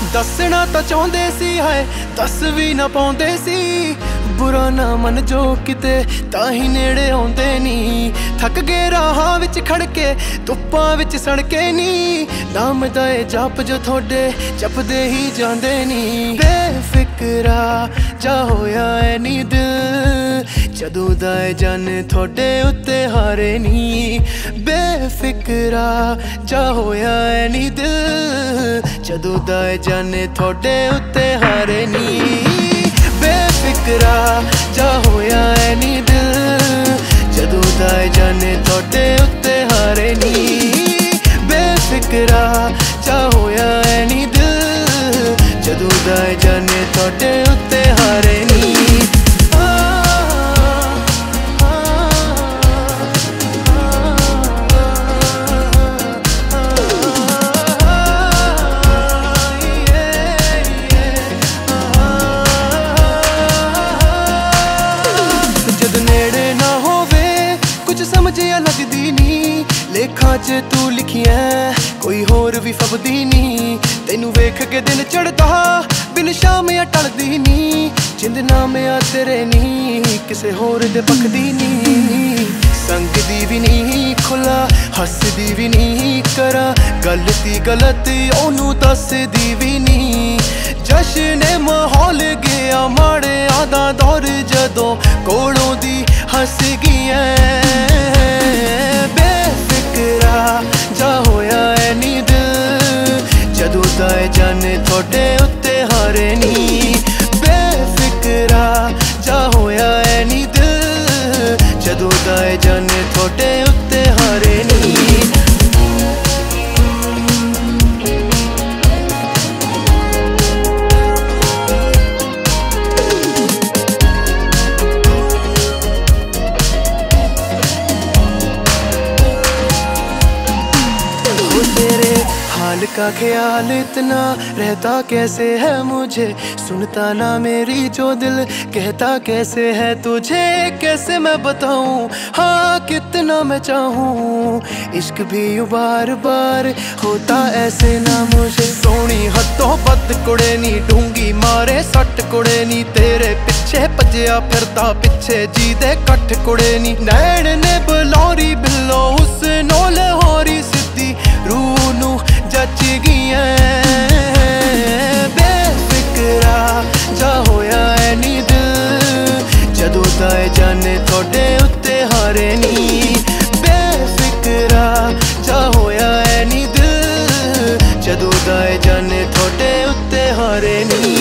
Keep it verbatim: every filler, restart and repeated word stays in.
दसना तो चाहते सी है दस भी ना पाते सी, बुरा ना मन जो किते ताही नेड़े आउंदे नी। थक गए राह विच खड़के धुप्पां विच सड़के नी, नाम दा जप जो थोड़े जपदे ही जांदे नी। बेफिक्रा जा होया है नी दिल जदों दा जन थोड़े उत्ते हारे नी। बेफिक्रा जा होया है नी दिल जदों दा जन थोड़े उत्ते हारे नी। बेफिक्रा जा होया है नी दिल जदों दा जन थोड़े उत्ते हारे नी। बेफिक्रा जा होया है नी दिल जदों दा जन थोड़े उत्ते हारे नी। समझिया लगदी नी लेखा च तू लिखिया कोई होर भी फबदी नी। तेनू वेख के दिन चढ़दा बिन शाम या टलदी नी, जिंद नाम आ तेरे नी किसे होर दे पखदी नी। संगदी भी नी खुला हसदी भी नी करा गलती गलत ओनू दसदी भी नी। जश्न माहौल गया माड़े आदा दौर जदों कोलों दी हस गईया। बेफिक्रा जा होया है नी दिल जदों दा जन थोड़े उत्ते हारे नी। बेफिक्रा जा होया है नी दिल जदों दा जन थोड़े उत्ते हारे नी। हाल का ख्याल इतना रहता कैसे है मुझे, सुनता ना मेरी जो दिल कहता कैसे है तुझे। कैसे मैं बताऊं हाँ कितना मैं चाहूं, इश्क भी यू बार बार होता ऐसे ना मुझे। सोनी हथों पत कुड़े नी ढूंगी मारे सट कुड़े नी, तेरे पिछे भजया फिरदा पिछे जी दे कठ कुड़े नी। नैन ने बलौरी बिलो उस नोल होरी सिद्धी रूह नू जच गईया। बेफिक्रा जा होया है नी दिल जदों दा जन थोड़े उत्ते हारे नी। बेफिक्रा जा होया है नी दिल जदों दा जन थोड़े उत्ते हारे नी।